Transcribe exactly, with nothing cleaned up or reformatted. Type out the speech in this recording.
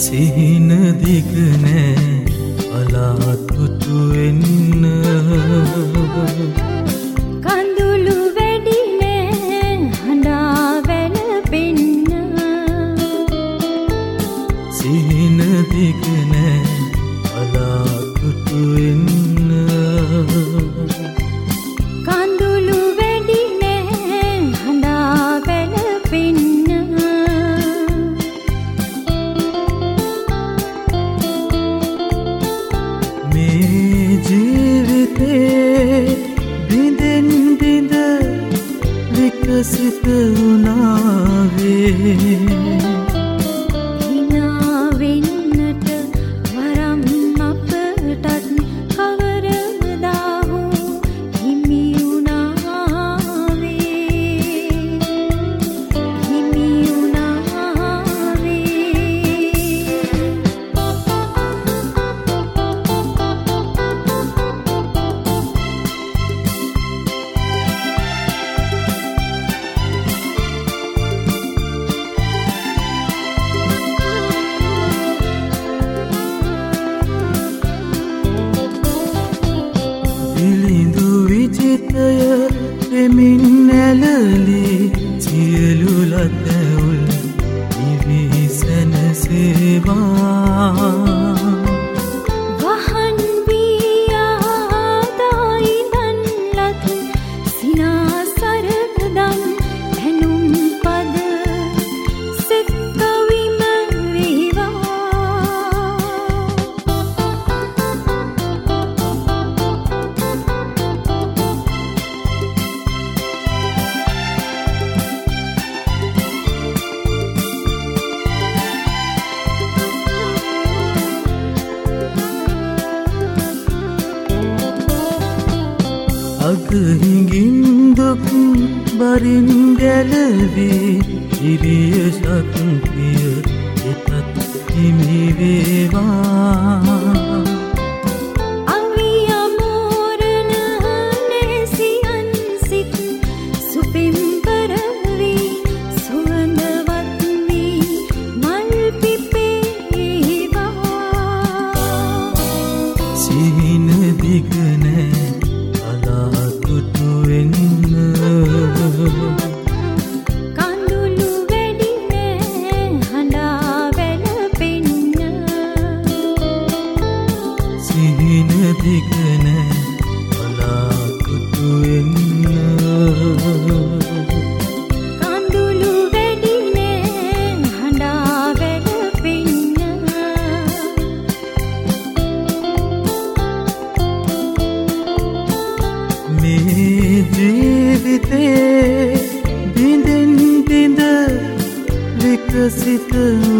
සිහින දිග නෑ බලාතුතු වෙන්න කඳුළු වැඩි නෑ හඬා වැළපෙන්න සිහින දිග නෑ බලාතුතු වෙන්න කඳුළු වැඩි නෑ හඬා වැළපෙන්න මේ ජීවිතේ බිඳෙන් බිඳ විකසිත වුණාවේ හිනා වෙන්නට වරම් අපටත් කවරදා හෝ හිමි වුණාවේ හිමි වුණාවේ විලිඳු විජිතය දෙමින් නැලලි සියලු ලතැවුල් නිවි සැනසේවා වහන් වී ආදායි දන්ලත් සිනාසරදම් පැනුම් පද සෙත් කවිම වේවා අගහිඟින් දුක් බරින් ගැලවී ඉරිය ශක්තිය එතත් හිමි වේවා අවි අමෝරණ නැසියන් සිත් සුපිම් කරවී සුවඳවත් වී මල් පිපේවා සිහින දිග නෑ බලාතුතු වෙන්න කඳුළු වැඩි නෑ හඬා වැළපෙන්න සිහින දිග නෑ බලාතුතු වෙන්න කඳුළු වැඩි නෑ හඬා වැළපෙන්න මේ ජීවිතේ බිඳෙන් බිඳ විකසිත